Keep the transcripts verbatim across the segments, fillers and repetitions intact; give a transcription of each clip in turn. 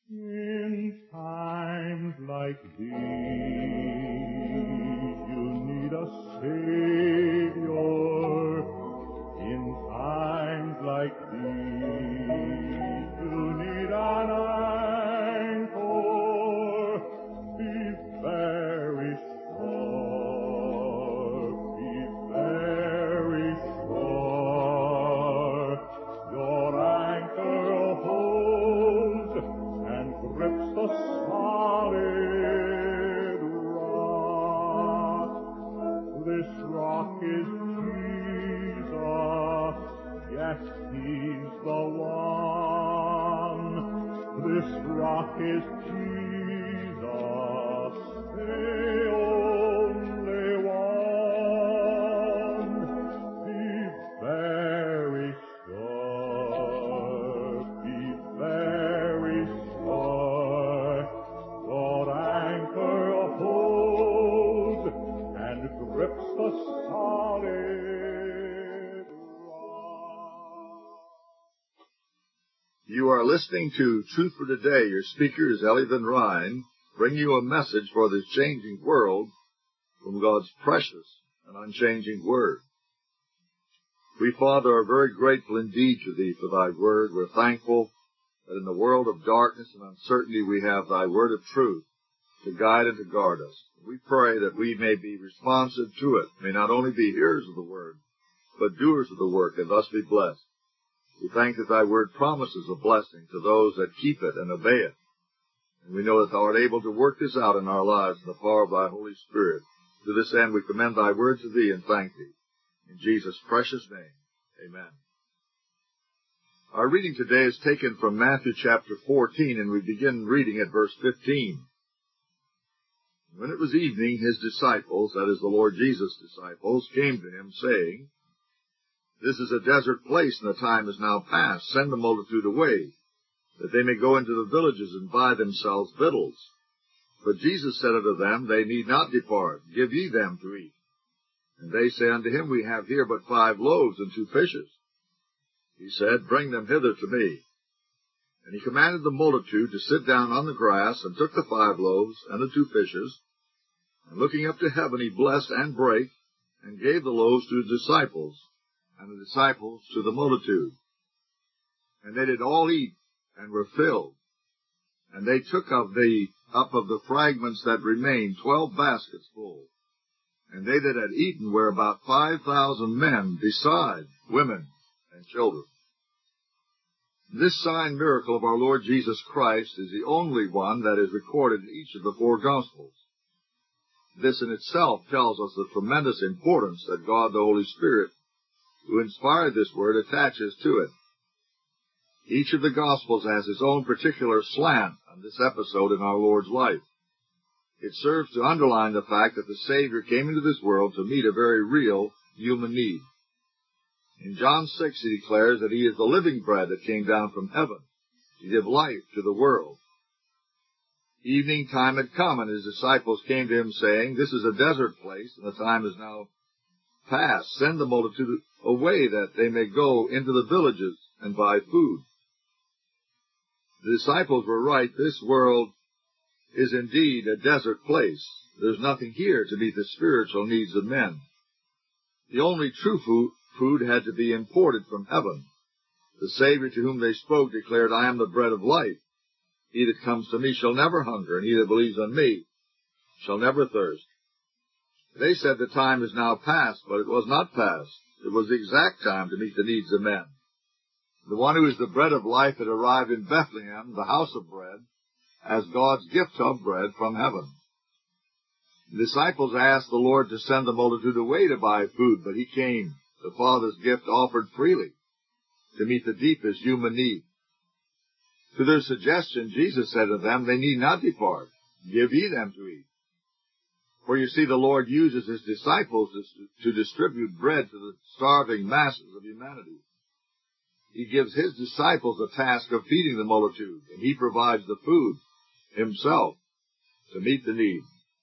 In times like these, you need a Savior. In times like these, you need an anchor. Be very sure, be very sure. Your anchor holds and grips the solid rock. This rock is Jesus, yes, He's the one. This rock is Jesus, the only one. Be very sure, be very sure. Your anchor holds and grips the solid rock. You are listening to Truth for Today. Your speaker is Ellie Van Ryn, bringing you a message for this changing world from God's precious and unchanging Word. We, Father, are very grateful indeed to Thee for Thy Word. We're thankful that in the world of darkness and uncertainty we have Thy Word of truth to guide and to guard us. We pray that we may be responsive to it, may not only be hearers of the Word, but doers of the work, and thus be blessed. We thank that Thy Word promises a blessing to those that keep it and obey it. And we know that Thou art able to work this out in our lives in the power of Thy Holy Spirit. To this end we commend Thy Word to Thee and thank Thee. In Jesus' precious name, amen. Our reading today is taken from Matthew chapter fourteen, and we begin reading at verse fifteen. When it was evening, His disciples, that is the Lord Jesus' disciples, came to Him, saying, This is a desert place, and the time is now past. Send the multitude away, that they may go into the villages and buy themselves victuals. But Jesus said unto them, They need not depart. Give ye them to eat. And they say unto Him, We have here but five loaves and two fishes. He said, Bring them hither to me. And He commanded the multitude to sit down on the grass, and took the five loaves and the two fishes. And looking up to heaven, He blessed and brake, and gave the loaves to His disciples, and the disciples to the multitude. And they did all eat, and were filled. And they took of the up of the fragments that remained twelve baskets full. And they that had eaten were about five thousand men, beside women and children. This sign miracle of our Lord Jesus Christ is the only one that is recorded in each of the four Gospels. This in itself tells us the tremendous importance that God the Holy Spirit, who inspired this word, attaches to it. Each of the Gospels has its own particular slant on this episode in our Lord's life. It serves to underline the fact that the Savior came into this world to meet a very real human need. In John six, He declares that He is the living bread that came down from heaven to give life to the world. Evening time had come, and His disciples came to Him, saying, This is a desert place, and the time is now past. Send the multitude away, that they may go into the villages and buy food. The disciples were right. This world is indeed a desert place. There's nothing here to meet the spiritual needs of men. The only true food, food had to be imported from heaven. The Savior to whom they spoke declared, I am the bread of life. He that comes to me shall never hunger, and he that believes on me shall never thirst. They said the time is now past, but it was not past. It was the exact time to meet the needs of men. The one who is the bread of life had arrived in Bethlehem, the house of bread, as God's gift of bread from heaven. The disciples asked the Lord to send the multitude away to buy food, but He came, the Father's gift offered freely, to meet the deepest human need. To their suggestion, Jesus said to them, They need not depart. Give ye them to eat. For you see, the Lord uses His disciples to distribute bread to the starving masses of humanity. He gives His disciples the task of feeding the multitude, and He provides the food Himself to meet the need.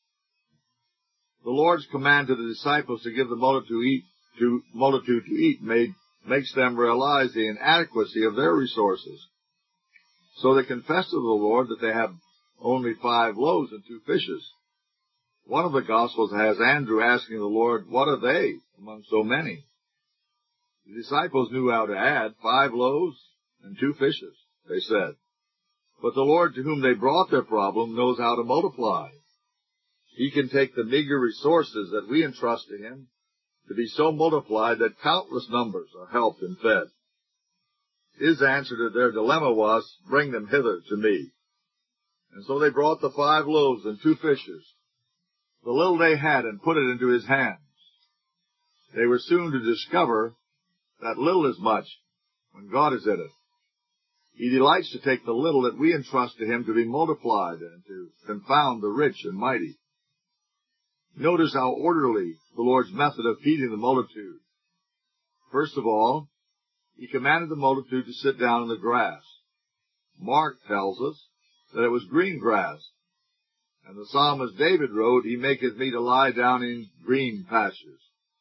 The Lord's command to the disciples to give the multitude to eat, to, multitude to eat made, makes them realize the inadequacy of their resources. So they confessed to the Lord that they had only five loaves and two fishes. One of the Gospels has Andrew asking the Lord, what are they among so many? The disciples knew how to add five loaves and two fishes, they said. But the Lord to whom they brought their problem knows how to multiply. He can take the meager resources that we entrust to him to be so multiplied that countless numbers are helped and fed. His answer to their dilemma was, bring them hither to me. And so they brought the five loaves and two fishes, the little they had, and put it into his hands. They were soon to discover that little is much when God is in it. He delights to take the little that we entrust to him to be multiplied and to confound the rich and mighty. Notice how orderly the Lord's method of feeding the multitude. First of all, he commanded the multitude to sit down in the grass. Mark tells us that it was green grass. And the psalmist David wrote, he maketh me to lie down in green pastures.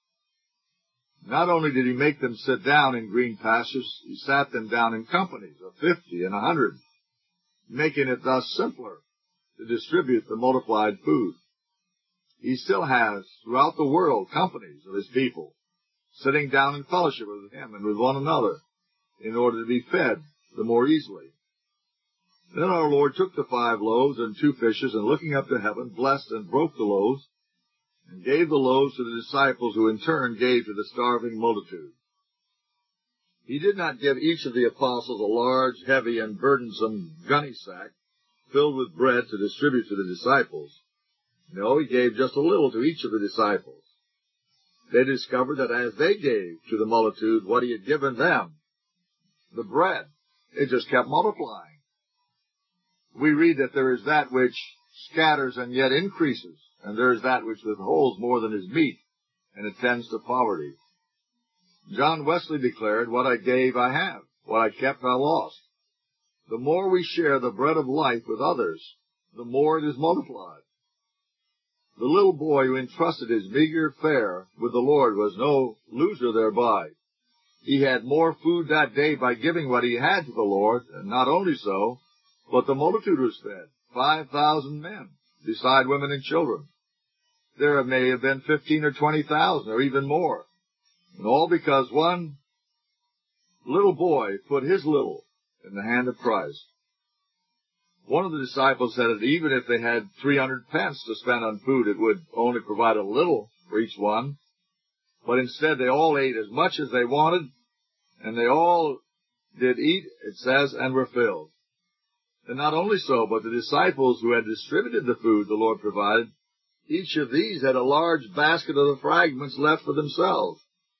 Not only did he make them sit down in green pastures, he sat them down in companies of fifty and a hundred, making it thus simpler to distribute the multiplied food. He still has, throughout the world, companies of his people, sitting down in fellowship with him and with one another, in order to be fed the more easily. Then our Lord took the five loaves and two fishes, and looking up to heaven, blessed and broke the loaves, and gave the loaves to the disciples, who in turn gave to the starving multitude. He did not give each of the apostles a large, heavy, and burdensome gunny sack filled with bread to distribute to the disciples. No, he gave just a little to each of the disciples. They discovered that as they gave to the multitude what he had given them, the bread, it just kept multiplying. We read that there is that which scatters and yet increases, and there is that which withholds more than is meet, and it tends to poverty. John Wesley declared, what I gave I have, what I kept I lost. The more we share the bread of life with others, the more it is multiplied. The little boy who entrusted his meager fare with the Lord was no loser thereby. He had more food that day by giving what he had to the Lord, and not only so, but the multitude was fed, five thousand men, beside women and children. There may have been fifteen or twenty thousand, or even more, and all because one little boy put his little in the hand of Christ. One of the disciples said that even if they had three hundred pence to spend on food, it would only provide a little for each one. But instead, they all ate as much as they wanted, and they all did eat, it says, and were filled. And not only so, but the disciples who had distributed the food the Lord provided, each of these had a large basket of the fragments left for themselves.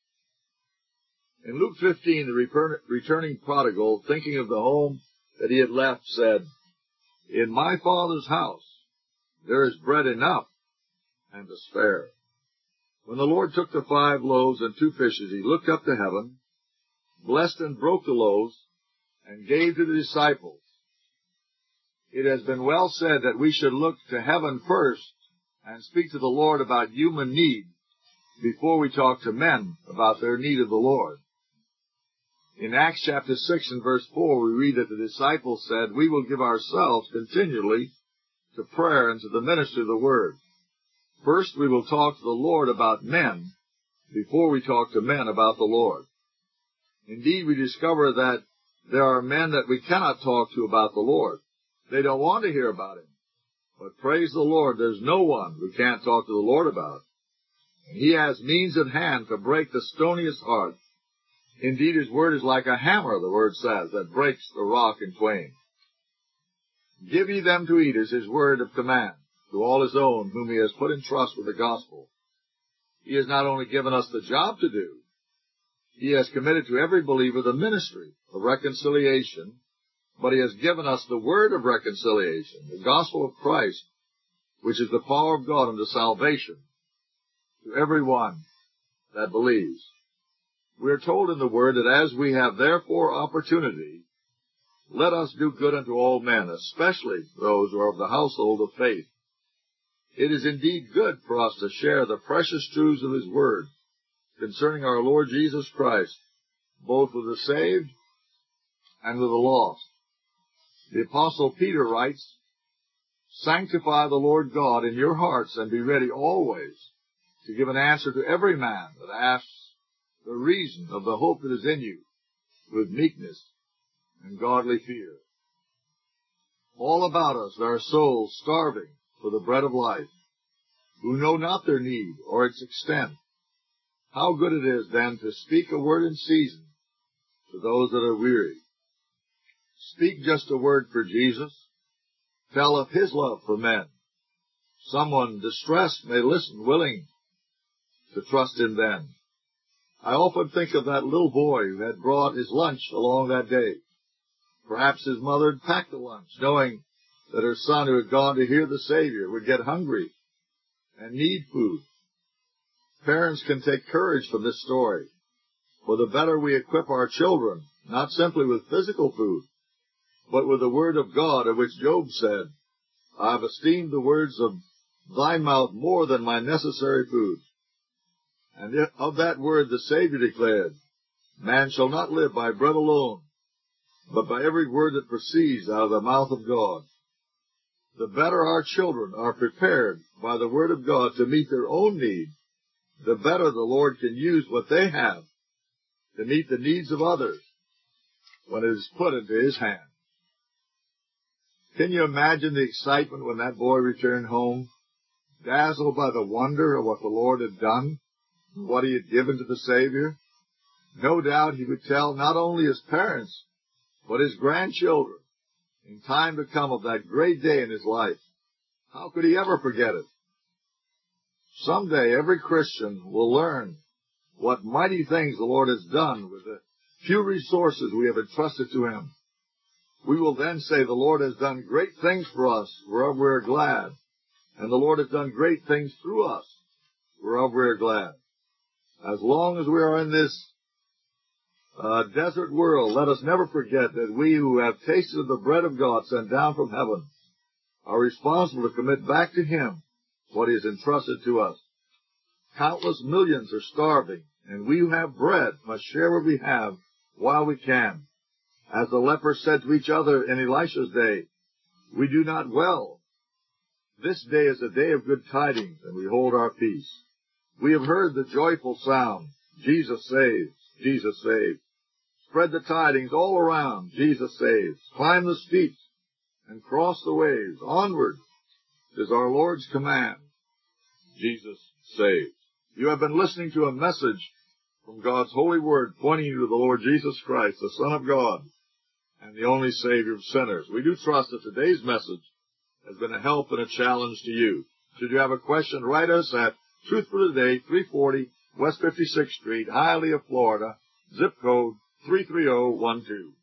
In Luke fifteen, the return, returning prodigal, thinking of the home that he had left, said, in my Father's house there is bread enough and to spare. When the Lord took the five loaves and two fishes, he looked up to heaven, blessed and broke the loaves, and gave to the disciples. It has been well said that we should look to heaven first and speak to the Lord about human need before we talk to men about their need of the Lord. In Acts chapter six and verse four, we read that the disciples said, we will give ourselves continually to prayer and to the ministry of the word. First, we will talk to the Lord about men before we talk to men about the Lord. Indeed, we discover that there are men that we cannot talk to about the Lord. They don't want to hear about him. But praise the Lord, there's no one we can't talk to the Lord about. And he has means at hand to break the stoniest heart. Indeed, his word is like a hammer, the word says, that breaks the rock in twain. Give ye them to eat is his word of command to all his own whom he has put in trust with the gospel. He has not only given us the job to do, he has committed to every believer the ministry of reconciliation, but he has given us the word of reconciliation, the gospel of Christ, which is the power of God unto salvation to every one that believes. We are told in the word that as we have therefore opportunity, let us do good unto all men, especially those who are of the household of faith. It is indeed good for us to share the precious truths of his word concerning our Lord Jesus Christ, both with the saved and with the lost. The Apostle Peter writes, "Sanctify the Lord God in your hearts, and be ready always to give an answer to every man that asks the reason of the hope that is in you, with meekness and godly fear." All about us there are souls starving for the bread of life, who know not their need or its extent. How good it is, then, to speak a word in season to those that are weary. Speak just a word for Jesus. Tell of His love for men. Someone distressed may listen, willing to trust Him then. I often think of that little boy who had brought his lunch along that day. Perhaps his mother had packed the lunch, knowing that her son who had gone to hear the Savior would get hungry and need food. Parents can take courage from this story, for the better we equip our children, not simply with physical food, but with the Word of God, of which Job said, "I have esteemed the words of thy mouth more than my necessary food." And of that word the Savior declared, "Man shall not live by bread alone, but by every word that proceeds out of the mouth of God." The better our children are prepared by the Word of God to meet their own need, the better the Lord can use what they have to meet the needs of others when it is put into His hand. Can you imagine the excitement when that boy returned home, dazzled by the wonder of what the Lord had done, what He had given to the Savior? No doubt he would tell not only his parents, but his grandchildren in time to come of that great day in his life. How could he ever forget it? Someday every Christian will learn what mighty things the Lord has done with the few resources we have entrusted to Him. We will then say, "The Lord has done great things for us, whereof we are glad. And the Lord has done great things through us, whereof we are glad." As long as we are in this uh, desert world, let us never forget that we who have tasted of the bread of God sent down from heaven are responsible to commit back to Him what He has entrusted to us. Countless millions are starving, and we who have bread must share what we have while we can. As the lepers said to each other in Elisha's day, "We do not well. This day is a day of good tidings, and we hold our peace. We have heard the joyful sound, Jesus saves, Jesus saves. Spread the tidings all around, Jesus saves. Climb the steeps and cross the waves. Onward is our Lord's command, Jesus saves." You have been listening to a message from God's holy word pointing you to the Lord Jesus Christ, the Son of God, and the only Savior of sinners. We do trust that today's message has been a help and a challenge to you. Should you have a question, write us at Truth for Today, three forty West fifty-sixth Street, Hialeah, Florida, zip code three three zero one two.